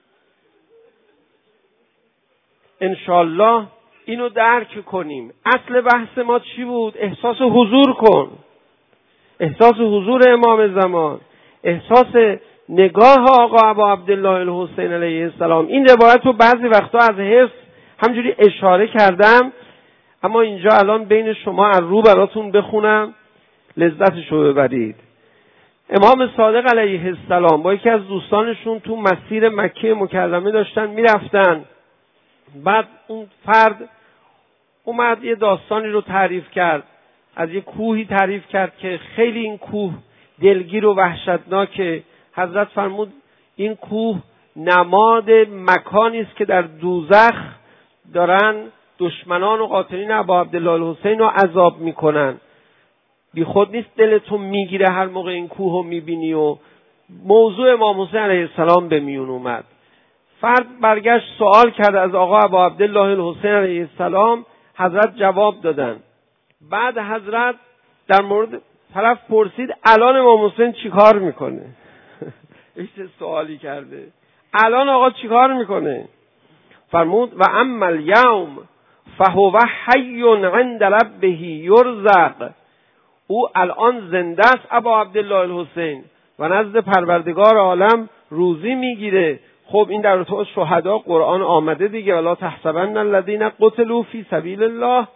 انشالله اینو درک کنیم. اصل بحث ما چی بود؟ احساس حضور کن، احساس حضور امام زمان، احساس نگاه آقا ابا عبدالله الحسین علیه السلام. این روایت رو بعضی وقتا از حفظ همجوری اشاره کردم، اما اینجا الان بین شما از رو براتون بخونم، لذتش رو ببرید. امام صادق علیه السلام با یکی از دوستانشون تو مسیر مکه مکرمه داشتن میرفتن. بعد اون فرد اومد یه داستانی رو تعریف کرد، از یه کوهی تعریف کرد که خیلی این کوه دلگیر و وحشتناکه. حضرت فرمود این کوه نماد مکانی است که در دوزخ دارن دشمنان و قاتلین ابا عبدالله الحسین رو عذاب میکنن. بی خود نیست دلتون میگیره هر موقع این کوه رو میبینی. و موضوع امام حسین علیه السلام به میون اومد. فرد برگشت سوال کرد از آقا ابا عبدالله الحسین علیه السلام، حضرت جواب دادن. بعد حضرت در مورد طرف پرسید الان امام حسین چی کار میکنه؟ ایش سوالی کرده، الان آقا چی کار میکنه؟ فرمود و اما الیوم فهو حی عند ربه یرزق. او الان زنده است ابا عبدالله الحسین و نزد پروردگار عالم روزی میگیره. خب این در رتبه شهدا قرآن آمده دیگه، ولا تحسبن الذین قتلوا فی سبیل الله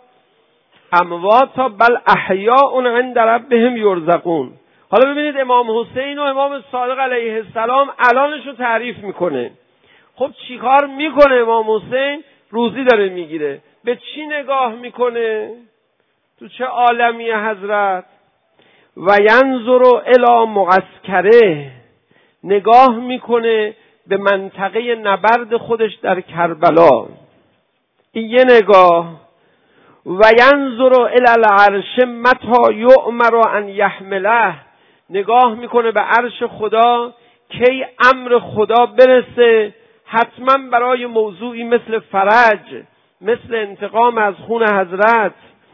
امواتا بل احیاء عند ربهم یرزقون. حالا ببینید امام حسین و امام صادق علیه السلام الانش رو تعریف میکنه. خب چیکار میکنه امام حسین؟ روزی داره میگیره. به چی نگاه میکنه؟ تو چه عالمی حضرت؟ و ینظر الی معسکره، نگاه میکنه به منطقه نبرد خودش در کربلا. این یه نگاه. و ینظر الی العرش متی یؤمر ان یحمله، نگاه میکنه به عرش خدا کی امر خدا برسه حتما برای موضوعی مثل فرج، مثل انتقام از خون حضرت.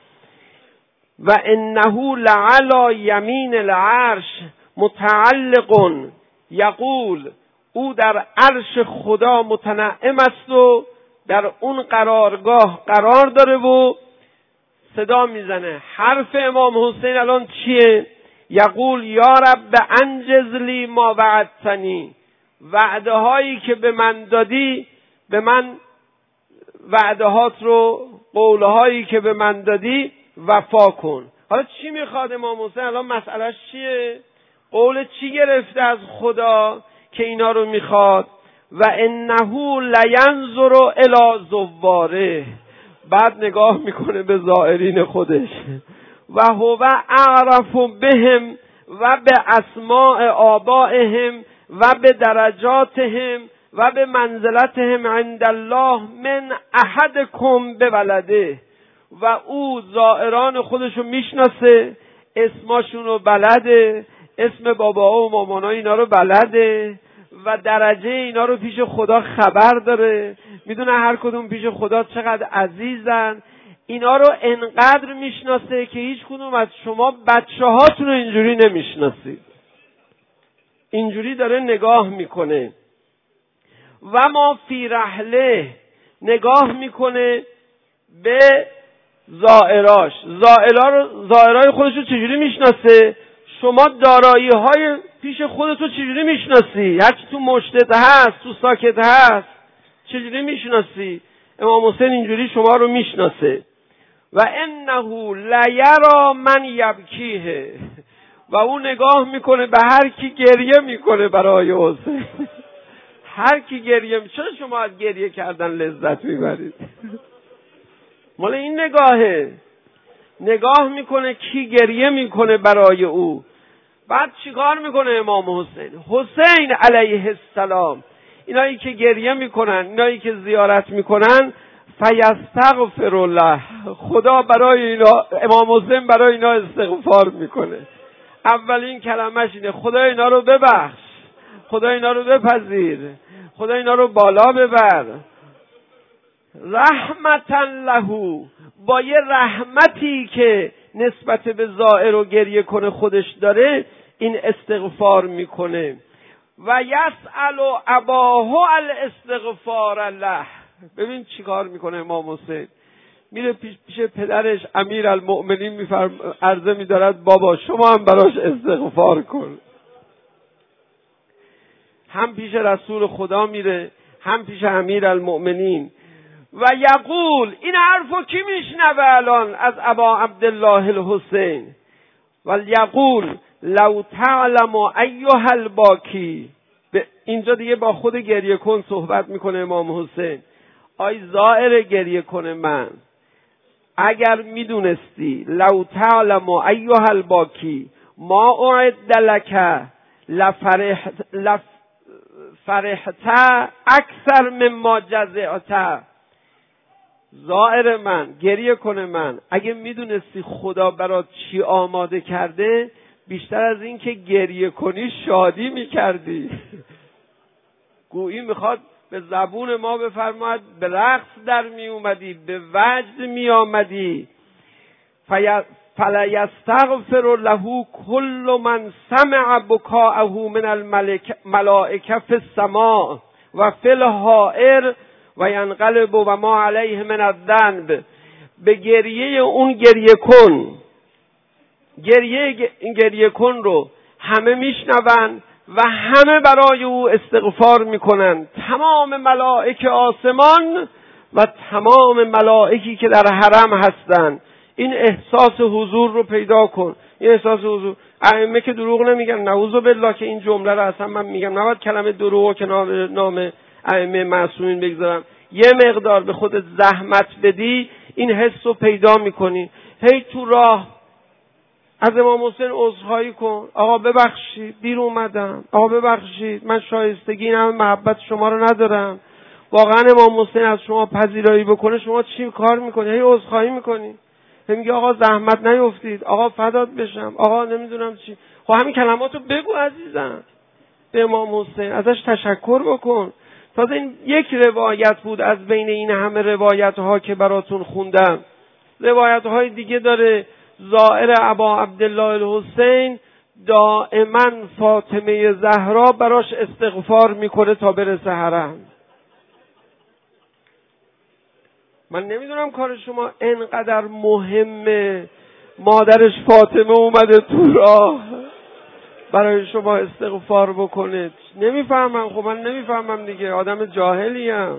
و انه لعلی یمین العرش متعلق یقول، او در عرش خدا متنعم است و در اون قرارگاه قرار داره و صدا میزنه. حرف امام حسین الان چیه؟ یقول یا رب انجز لی ما وعدتنی، وعده هایی که به من دادی، به من وعده هات رو، قول هایی که به من دادی وفا کن. حالا چی میخواد امام حسین الان؟ مسئلهش چیه؟ قول چی گرفته از خدا که اینا رو میخواد؟ و انه لینظر الی زواره، بعد نگاه میکنه به زائرین خودش. و هو اعرف بهم و به اسماء آبائهم و به درجاتهم و به منزلتهم عند الله من احدکم به ولده. و او زائران خودشو میشناسه، اسماشون رو بلده، اسم بابا و مامانا اینا رو بلده و درجه اینا رو پیش خدا خبر داره، میدونه هر کدوم پیش خدا چقدر عزیزن. اینا رو انقدر میشناسه که هیچ کدوم از شما بچه هاتون رو اینجوری نمیشناسید. اینجوری داره نگاه میکنه. و ما فی رحله، نگاه میکنه به زائراش. زائرا رو، زائرای خودش رو چجوری میشناسه؟ شما دارایی های پیش خودت رو چجوری میشناسی؟ هرچی تو مشتت هست، تو ساکت هست، چجوری میشناسی؟ امام حسین اینجوری شما رو میشناسه. و انه لیرا من یبکیه، و اون نگاه میکنه به هر کی گریه میکنه برای حسین. هر کی گریه میکنه. چرا شما از گریه کردن لذت میبرید؟ مال این نگاهه. نگاه میکنه کی گریه میکنه برای او. بعد چیکار میکنه امام حسین؟ حسین علیه السلام، اینایی که گریه میکنن، اینایی که زیارت میکنن، فیستغفر الله، خدا برای اینا، امام حسین برای اینا استغفار میکنه. اولین کلمش اینه: خدا اینا رو ببخش، خدا اینا رو بپذیر، خدا اینا رو بالا ببر. رحمتا له، با یه رحمتی که نسبت به زائر و گریه کنه خودش داره، این استغفار میکنه. و یسأل اباه الاستغفار له. ببین چی کار میکنه امام حسین، میره پیش پیش پدرش امیر المؤمنین، میفرم عرضه میدارد بابا شما هم براش استغفار کن. هم پیش رسول خدا میره، هم پیش امیر المؤمنین. و یقول، این حرفو کی میشنوه الان از ابا عبدالله الحسین؟ و یقول لو تعلم ایها الباکی. اینجا دیگه با خود گریه کن صحبت میکنه امام حسین. آی زائر گریه کنه من، اگر میدونستی، لو تعلم ایها الباکی ما اعد لک لفرحت لفرحت اکثر مما جزعت. زائر من، گریه کنه من، اگه میدونستی خدا برات چی آماده کرده، بیشتر از این که گریه کنی شادی میکردی. گویی میخواد به زبون ما بفرماید به رقص در می اومدی، به وجد می آمدی. فلیستغفر له کل من سمع بکاءه من الملائکه فی السماء و فی الحائر و ینقلب و ما علیه من الذنب. به گریه اون گریه کن، گریه این گریه کن رو همه میشنون و همه برای او استغفار میکنن، تمام ملائکه آسمان و تمام ملائکی که در حرم هستن. این احساس حضور رو پیدا کن، این احساس حضور. ائمه که دروغ نمیگن، نعوذ بالله که این جمله رو اصلا من میگم، نباید کلمه دروغ که نام ائمه معصومین بگذارم. یه مقدار به خودت زحمت بدی، این حس رو پیدا میکنی. هی تو راه از امام حسین عذرخواهی کن، آقا ببخشید دیر اومدم، آقا ببخشید من شایستگی این همه محبت شما رو ندارم، واقعا امام حسین از شما پذیرایی بکنه شما چی کار میکنی؟ هی عذرخواهی میکنی، هی میگی آقا زحمت نیفتید، آقا فدات بشم، آقا نمیدونم چی. خب همین کلماتو بگو عزیزم به امام حسین، ازش تشکر بکن. تازه این یک روایت بود از بین این همه روایت ها که براتون خوندم. روایت های دیگه داره. زائر ابا عبدالله الحسین دائما فاطمه زهرا براش استغفار میکنه تا برسه حرم. من نمیدونم کار شما اینقدر مهمه، مادرش فاطمه اومده تو راه برای شما استغفار بکنه. نمیفهمم، خب من نمیفهمم دیگه، آدم جاهلیم.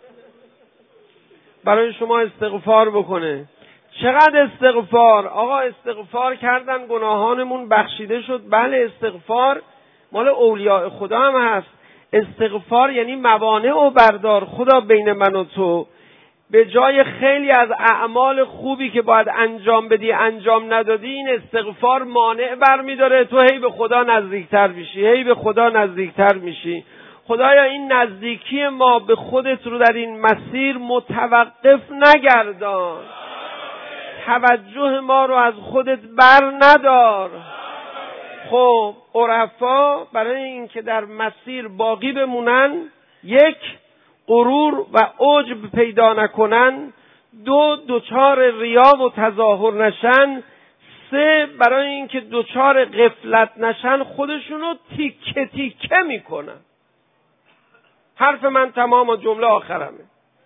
برای شما استغفار بکنه. چقدر استغفار؟ آقا استغفار کردن گناهانمون بخشیده شد. بله استغفار مال اولیاء خدا هم هست. استغفار یعنی موانع و بردار. خدا بین من و تو به جای خیلی از اعمال خوبی که باید انجام بدی انجام ندادی، این استغفار مانع برمیداره، تو هی به خدا نزدیکتر میشی، هی به خدا نزدیکتر میشی. خدایا این نزدیکی ما به خودت رو در این مسیر متوقف نگردان، توجه ما رو از خودت بر ندار. خب عرفا برای این که در مسیر باقی بمونن، یک، غرور و عجب پیدا نکنن، دو، دوچار ریا و تظاهر نشن، سه، برای این که دوچار غفلت نشن خودشونو تیکه تیکه میکنن. حرف من تمام و جمله آخرمه.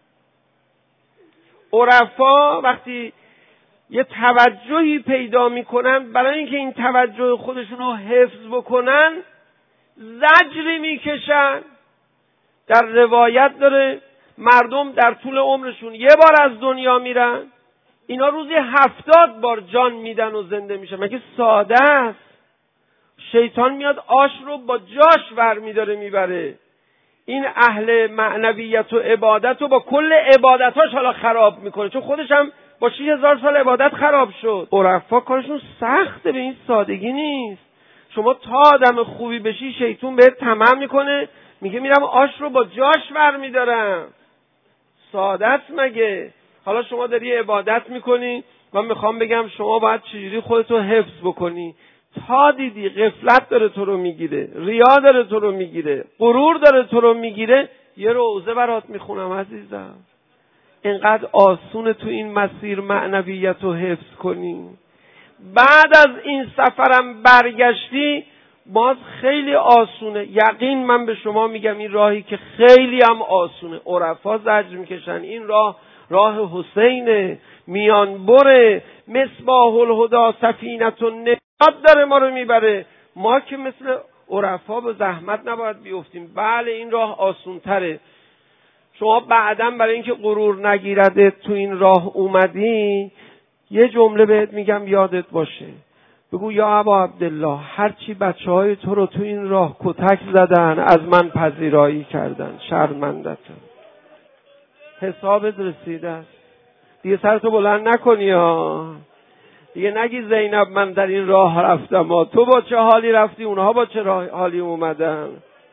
عرفا وقتی یه توجهی پیدا میکنن، برای اینکه این توجه خودشون رو حفظ بکنن زجری میکشن. در روایت داره مردم در طول عمرشون یه بار از دنیا میرن، اینا روزی هفتاد بار جان میدن و زنده میشن. مگه ساده است؟ شیطان میاد آش رو با جاش ور میداره میبره. این اهل معنویت و عبادت رو با کل عبادتاش حالا خراب میکنه، چون خودش هم با شیش هزار سال عبادت خراب شد. عرفا کارشون سخته، به این سادگی نیست. شما تا آدم خوبی بشی شیطون بهت طمع میکنه، میگه میرم آش رو با جاش برمیدارم. ساده است مگه؟ حالا شما داری عبادت میکنی، من میخوام بگم شما باید چجوری خودتو حفظ بکنی. تا دیدی غفلت داره تو رو میگیره، ریا داره تو رو میگیره، غرور داره تو رو میگیره، یه روزه برات میخونم عزیزم. اینقدر آسونه تو این مسیر معنویت رو حفظ کنی. بعد از این سفرم برگشتی باز خیلی آسونه. یقین من به شما میگم این راهی که خیلی هم آسونه. عرفا زجر میکشن این راه راه حسینه، میان بره، مصباح الهدی سفینت النجات داره ما رو میبره. ما که مثل عرفا به زحمت نباید بیفتیم. بله این راه آسون تره. شما بعداً برای اینکه غرور نگیرده تو این راه اومدی، یه جمله بهت میگم یادت باشه. بگو یا ابا عبدالله هرچی بچه های تو رو تو این راه کتک زدن از من پذیرایی کردن، شرمندتم، حسابت رسیده است. دیگه سرتو بلند نکنی ها. دیگه نگی زینب من در این راه رفتم ها. تو با چه حالی رفتی، اونها با چه حالی اومدن.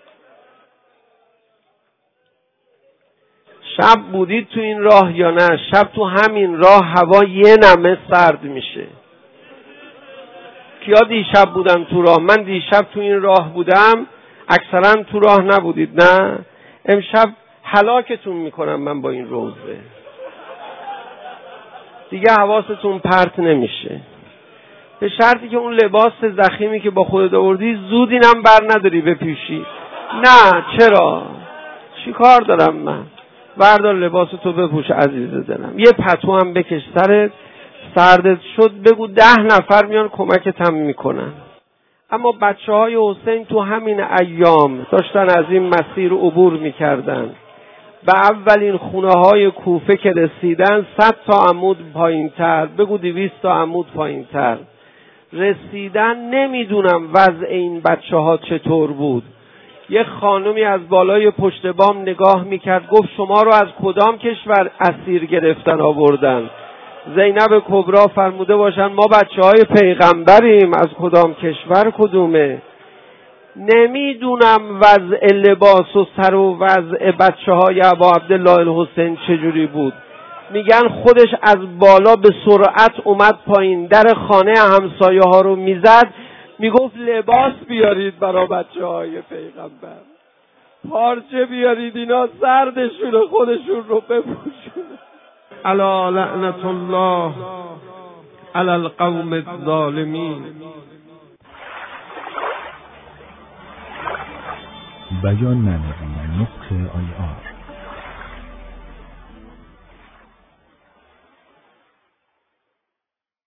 شب بودید تو این راه یا نه؟ شب تو همین راه هوا یه نمه سرد میشه. کیا دیشب بودن تو راه؟ من دیشب تو این راه بودم، اکثرا تو راه نبودید نه؟ امشب هلاکتون میکنم من با این روزه. دیگه حواستون پرت نمیشه، به شرطی که اون لباس ضخیمی که با خودت آوردی زود اینم بر نداری بپوشی. نه چرا؟ چی کار دارم من؟ بردار لباس تو بپوش عزیز دلم، یه پتو هم بکش سرت، سردت شد بگو ده نفر میان کمکت هم میکنن. اما بچه های حسین تو همین ایام داشتن از این مسیر عبور میکردن. به اولین خونه های کوفه که رسیدن صد تا عمود پایین تر، بگو دویست تا عمود پایین تر رسیدن. نمیدونم وضع این بچه ها چطور بود. یه خانومی از بالای پشت بام نگاه میکرد، گفت شما رو از کدام کشور اسیر گرفتن آوردن؟ زینب کبرا فرموده باشن ما بچه های پیغمبریم، از کدام کشور کدومه؟ نمیدونم وضع لباس و سر و وضع بچه های ابا عبدالله الحسین چجوری بود. میگن خودش از بالا به سرعت اومد پایین، در خانه همسایه ها رو میزد، میگفت لباس بیارید برای بچه های پیغمبر، پارچه بیارید اینا سردشون خودشون رو بپوشون. الا لعنت الله علی القوم الظالمین. بیان معنوی نطق آی آر